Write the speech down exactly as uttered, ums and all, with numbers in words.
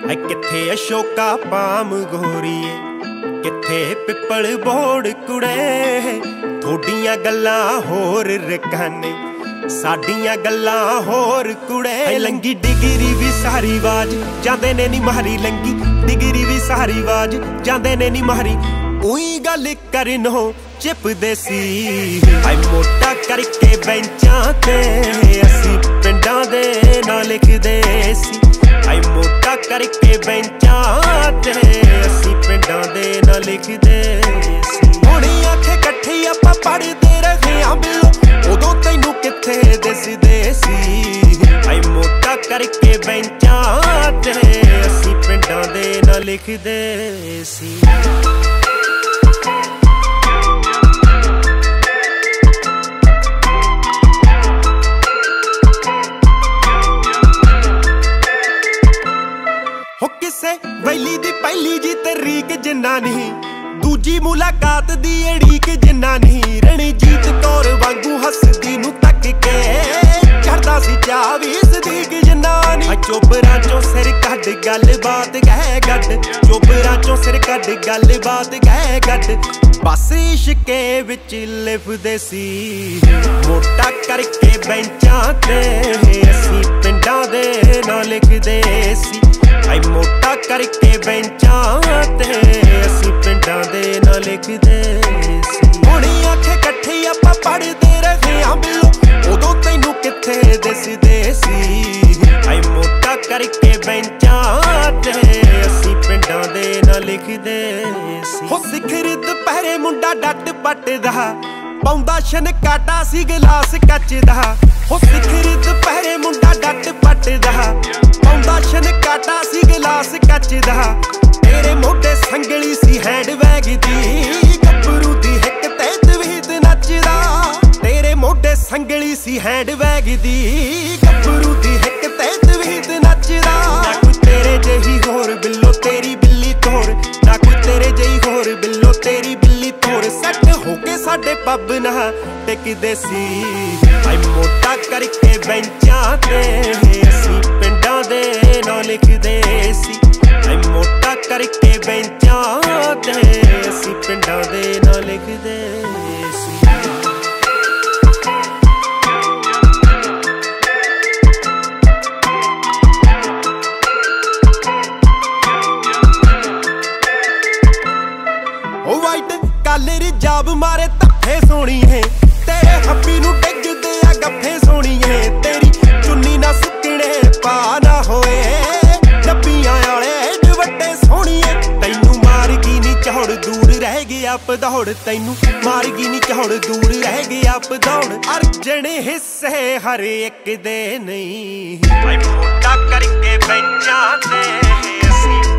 है किथे अशोका पाम गोरीए किथे पिपल बोड़ कुड़े थोड़ियां गल्लां होर रकाने साडियां गल्लां होर कुड़े लंगी डिगरी भी सारी वाज जांदे ने नी मारी लंगी डिगरी भी सारी वाज जांदे ने नी मारी उई गल करनो चिपदे सी हाय मोटा करके बेंचां ते असी पिंडां दे ना लिखदे सी हाय मोटा करके बेंचां ते असी पिंडां दे ना लिखदे सी हुण आखे कट्ठे आपां पढ़दे रहे आ बिलो उदों तैनू किथे दिसदे सी हाय मोटा करके बेंचां ते असी पिंडां दे ना लिखदे सी वैली दी पहली जी तरीक जिन्ना नहीं दूजी मुलाकात दी अड़ीक जिन्ना नहीं रणजीत कौर वांगू हसदी नू तक के चढ़दा सी चाह भी सदीक जिन्ना नहीं चोबरां चों सिर कढ गल बात कह गड चोबरां चों सिर कढ गल बात कह गड बस इश्के विच लिफदे सी मोटा करके बेंचां ते असी पिंडां दे ना लिखदे सी हाय मोटा करके बेंचां ते असी पिंडां दे ना लिखदे सी हुण आखे कट्ठे आपां पढ़दे रहे आ बिलो उदों तैनू किथे दिसदे सी हाय मोटा करके बेंचां ते असी पिंडां दे ना लिखदे सी हो सिखर दुपहरे मुंडा डट पटदा पाउंदा छनकाटा सी गिलास कच दा हो सिखर दुपहरे मुंडा डट पटदा पाउंदा छनकाटा सी गिलास कच दा तेरे मोढे संगली सी हैंडबैग दी गब्बरू दी हिक ते तवीत नचदा तेरे मोढे संगली सी हैंडबैग दी गब्बरू दी हिक ते तवीत नचदा ना कोई तेरे जही होर बिल्लो तेरी बिल्ली तोर ना कोई तेरे जही होर बिल्लो तेरी बिल्ली तोर सट होके साडे पब ना टिकदे सी हाय मोटा करके बेंचां ते असी पिंडां दे ना लिखदे सी हाय मोटा करके बेंचां ते असी पिंडां दे ना लिखदे सी ओ वाइट काले रिजाब मारे धफ्फे सोनी है तेरे हब्बी नू डिगदे आ गफ्फे सोनी है तेरी चुन्नी ना सुकने पा ना होए डब्बियां वाले एड वड्डे सोनी है तैनू मार गई नी चौड़ दूर रह गया पदौड़ तैनू मार गई नी चौड़ दूर रह गया पदौड़ अर्जन हिस्से हर एक दे नहीं हाय मोटा करके बेंचां ते असी